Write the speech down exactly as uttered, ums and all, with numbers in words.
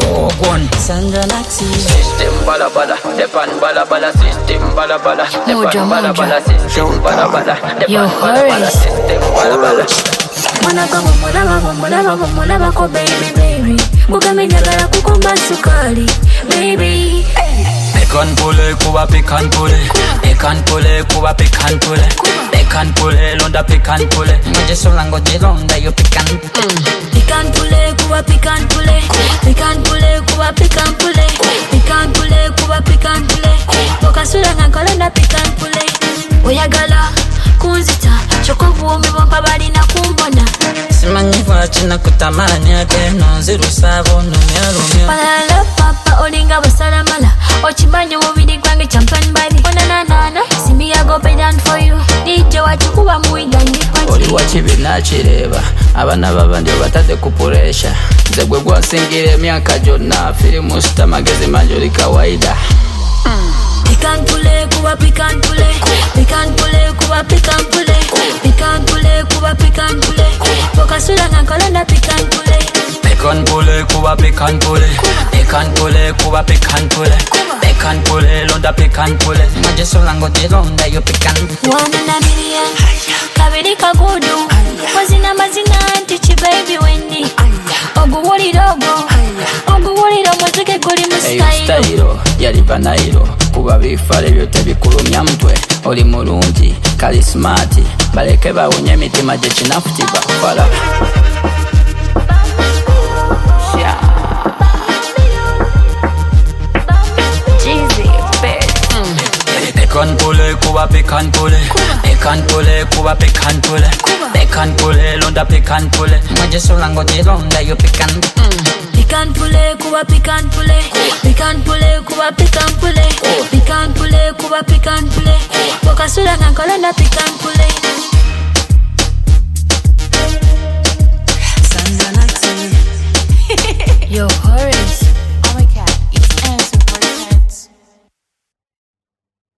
One Sandra Naxi System bala bala Depan bala bala System bala bala Depan bala bala System bala bala Depan bala bala System bala bala Mwanaka mumulaba mumulaba mumulaba ko baby baby Mugame njagala kukomba sukali baby Pekan pule kuba pekan pule Pekan pule kuba pekan pule Pekan pule londa pekan pule Mwenje solango jilonda yo pekan Pekan pule kuba pekan pule Pekan pule kuba pekan pule Pekan pule kuba pekan pule Pokasula ngankolenda pekan pule Oyagala kunzita Choko buomi wampa bali na kumbona Simanyi wachina kutamani ate nonziru sabo numia lumia Palala papa olinga basalamala Ochibanyo mubidi kwange champagne bali Ona na na na Simi ya go pay down for you D J wachikuwa muiga ndipati Oli wachibi nachireba Abana baba ndio batade kupuresha Zegwe gwa singire miaka jona Filimu sita magezi manjoli kawaida Pekan pule kuba pekan pule Pekan pule kuba pekan pule Pekan pule kuba pekan pule Pokasula ngankolenda pekan pule Pekan pule kuba pekan pule Pekan pule kuba pekan pule Pekan pule londa pekan pule Mwenje solango jilonda yo pekan One in a million Kabiri kagudu Wazina mazina antichi baby wendi Ogu woli dogo Ogu woli dogo zike guli mustailo Eyo stailo yali banailo Kuba bifale byote bikulumya mtwe Oli mulungi kali smart Baleke bawunye mitima je chinafuti bakufala Pekan pule kuba pekan pule Pekan pule kuba pekan pule Pekan pule londa pekan pule Mwenje solango jilonda yo pekan Pekan pule kuba pekan pule Pekan pule kuba pekan pule Pekan pule kuba pekan pule Pokasula ngankolenda pekan pule Sandra Naxi Yo hurry